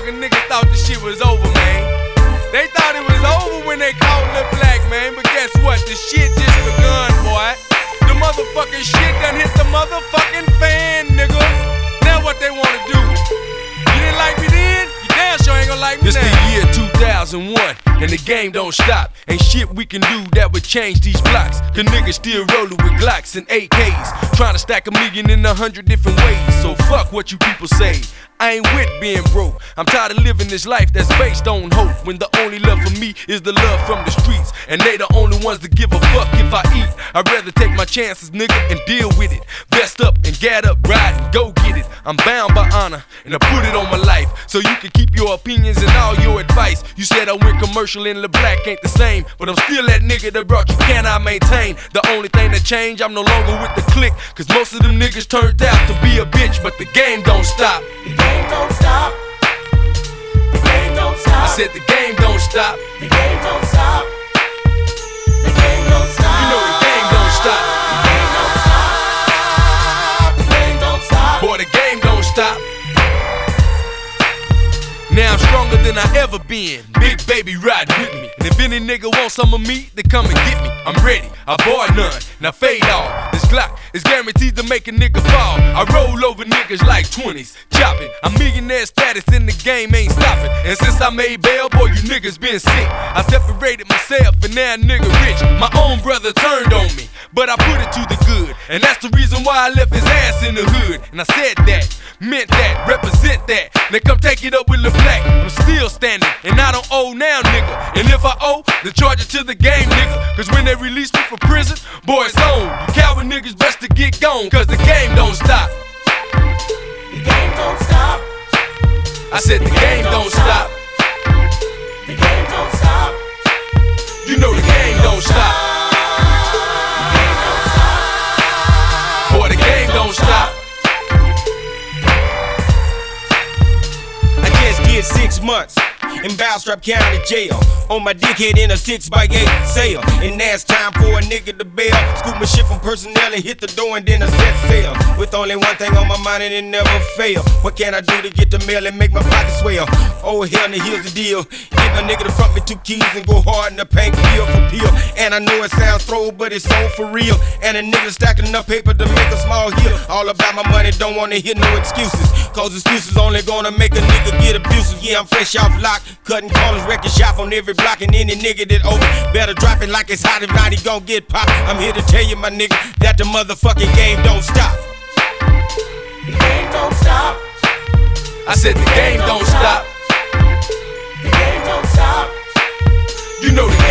motherfucking niggas thought the shit was over, man. They thought it was over when they called Lil Black, man. But guess what? The shit just begun, boy. The motherfucking shit done hit the motherfucking fan, nigga. Now what they wanna do? You didn't like me then? You damn sure ain't gonna like me now. It's the year 2001, and the game don't stop. Ain't shit we can do that would change these blocks. Cause niggas still rollin' with Glocks and AKs, trying to stack a million in 100 different ways. So fuck what you people say, I ain't with being broke. I'm tired of living this life that's based on hope, when the only love for me is the love from the streets, and they the only ones that give a fuck if I eat. I'd rather take my chances, nigga, and deal with it. Vest up and gad up, ride and go get it. I'm bound by honor, and I put it on my life, so you can keep your opinions and all your advice. You said I went commercial and Lil Black ain't the same, but I'm still that nigga that brought you, can I maintain? The only thing that changed, I'm no longer with the clique, cause most of them niggas turned out to be a bitch. But the game don't stop. The game don't stop. The game don't stop. I said the game don't stop. The game don't stop. The game don't stop. You know the game don't stop. The game don't stop. The game don't stop. Boy, the game don't stop. Now I'm stronger than I ever been. Big baby ride with me. And if any nigga wants some of me, then come and get me. I'm ready, I bore none. Now fade off. This Glock is guaranteed to make a nigga fall. I roll over niggas like 20s, chopping. I'm millionaire status in the game, ain't stopping. And since I made bail, boy, you niggas been sick. I separated myself and now a nigga rich. My own brother turned on me, but I put it to the good. And that's the reason why I left his ass in the hood. And I said that, meant that, represent that. Now come take it up with Lil Black. I'm still standing, and I don't owe now, nigga. And if I owe, then charge it to the game, nigga. Cause when they release me from prison, boy, it's on. You coward niggas best to get gone, cause the game don't stop. The game don't stop. I said the game don't stop. The game don't stop. You know the game don't stop. The game don't stop. Boy, the game don't stop. I just did 6 months in Bastrop County Jail, on my dickhead in a 6x8 sale. And now it's time for a nigga to bail. Scoop my shit from personnel and hit the door and then I set sail. With only one thing on my mind and it never fail. What can I do to get the mail and make my pocket swell? Oh hell, now here's the deal. Get a nigga to front me 2 keys and go hard in the paint peel for peel. And I know it sounds throw, but it's so for real. And a nigga stacking enough paper to make a small hill. All about my money, don't wanna hear no excuses, cause excuses only gonna make a nigga get abusive. Yeah, I'm fresh off lock, cutting corners, wrecking shop on every block. And any nigga that over better drop it like it's hot. If not, he gon' get popped. I'm here to tell you, my nigga, that the motherfucking game don't stop. The game don't stop. I said the game don't stop. The game don't stop. You know the